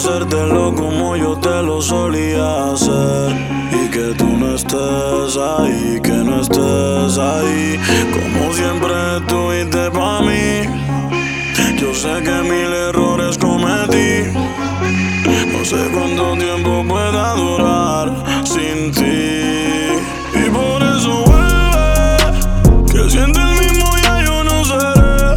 hacértelo como yo te lo solía hacer. Y que tú no estés ahí, que no estés ahí. Como siempre estuviste pa' mí. Yo sé que mil errores cometí. No sé cuánto tiempo pueda durar sin ti. Y por eso vuelve, que siente el mismo ya yo no seré.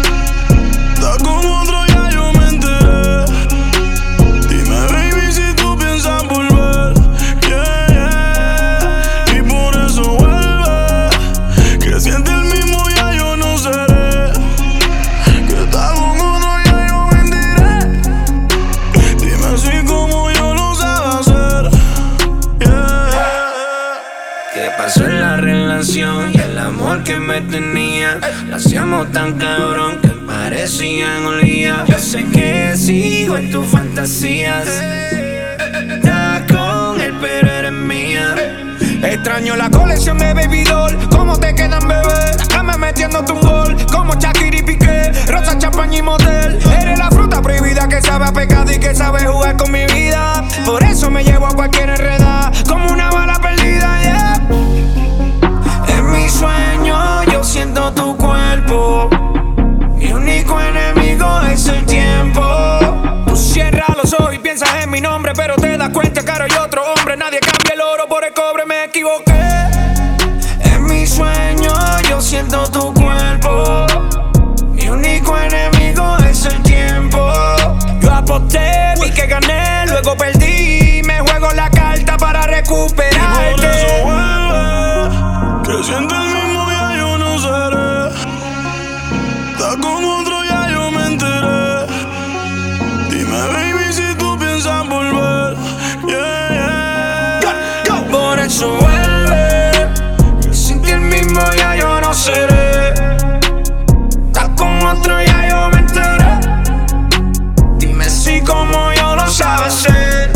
Está con otro ya yo me enteré. Dime baby si tú piensas volver, yeah, yeah. Y por eso vuelve, que siente el mismo ya yo no seré. Que está con otro ya yo me enteré. Dime así como yo lo sabe hacer, yeah. ¿Qué pasó en la relación y el amor que me tenía? Lo hacíamos tan cabrón que parecían un día. Yo sé que sigo en tus fantasías. Estás con él pero eres mía. Extraño la colección de Baby Doll. ¿Cómo te quedan, bebé? La cama metiéndote un gol. Como Shakira y Piqué, rosa, champaña y motel. Eres la fruta prohibida que sabe a pecado y que sabe jugar con mi vida. Por eso me llevo a cualquier enredada como una bala perdida, yeah. En mi sueño yo siento tu cuerpo. Mi único enemigo es el tiempo. Tú cierras los ojos y piensas en mi nombre, pero te das cuenta que ahora hay otro hombre. Nadie cambia el oro por el cobre, me equivoqué. En mi sueño yo siento tu cuerpo. Mi único enemigo es el tiempo. Yo aposté, vi que gané, luego perdí. Me juego la carta para recuperarte. Y por eso vuelve, que siente el mismo ya yo no seré. Está con otro ya yo me enteré. Dime baby si tú piensas volver, yeah, yeah. Por eso vuelve, que sin ti el mismo ya yo no seré. Estás con otro ya yo me enteré. Dime si como yo lo sabes hacer,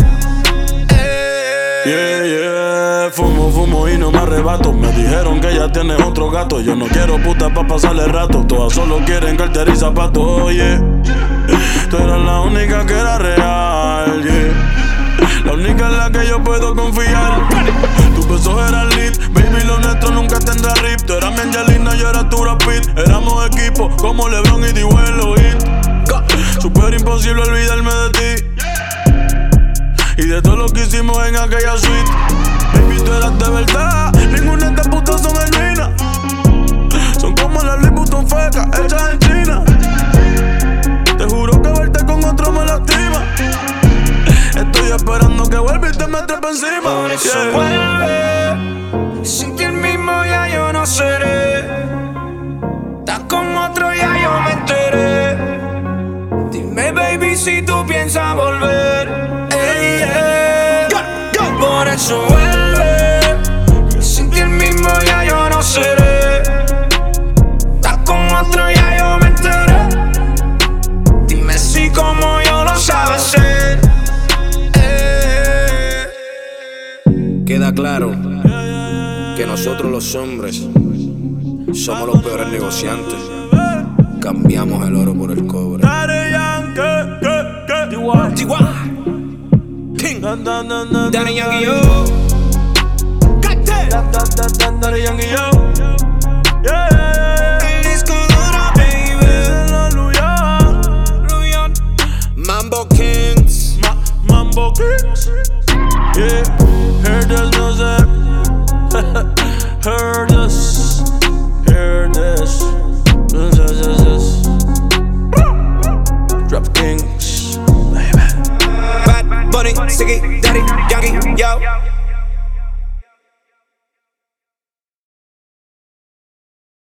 Yeah, yeah, fumo y no me arrebato. Me dijeron que ya tienes otro gato. Yo no quiero puta pa' pasarle rato. Todas solo quieren cartera y zapatos, oye. Tú eras la única que era real, yeah. La única en la que yo puedo confiar. Tus besos eran lit, baby, lo nuestro nunca tendrá rip. Tú eras mi Angelina, yo era tu Brad Pitt. Éramos equipo como LeBron y Dibuelo Hit. Super imposible olvidarme de ti y de todo lo que hicimos en aquella suite. Baby, tú eras de verdad. Ninguna de estas putas son genuinas. Son como las Louis Vuitton fecas hechas en China. Te juro que verte con otro me lastima. Estoy esperando que vuelva y te metes pa' encima. por eso vuelve. Sin ti el mismo ya yo no seré. Estás con otro ya yo me enteré. Dime baby si tú piensas volver, yeah. Por eso vuelve, sin ti el mismo ya yo no seré. Estás con otro ya yo me enteré. Dime si como yo lo sabes hacer, Queda claro que nosotros los hombres somos los peores negociantes. Cambiamos el oro por el cobre. King, Daddy Daddy Yankee, yo. Daddy Yankee, yo. Yeah. El disco duro, baby. Luyan. Mambo Kings. Mambo Kings. Yeah. Heard this music. Heard this. Heard this. Drop Kings. Baby. Bad Bunny, Siggy, Daddy Yankee, yo.